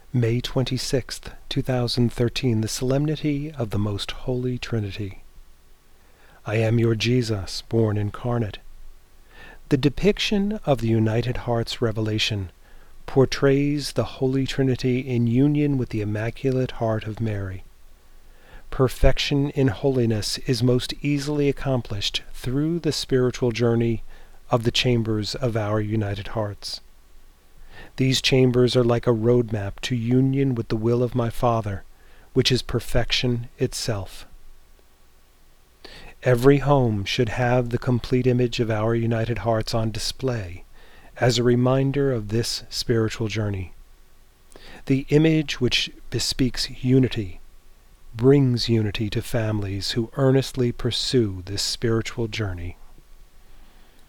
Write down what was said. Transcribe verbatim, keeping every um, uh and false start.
May twenty-sixth, two thousand thirteen, the Solemnity of the Most Holy Trinity. I am your Jesus, born incarnate. The depiction of the United Hearts revelation portrays the Holy Trinity in union with the Immaculate Heart of Mary. Perfection in holiness is most easily accomplished through the spiritual journey of the chambers of our United Hearts. These chambers are like a roadmap to union with the will of my Father, which is perfection itself. Every home should have the complete image of our United Hearts on display as a reminder of this spiritual journey. The image which bespeaks unity brings unity to families who earnestly pursue this spiritual journey.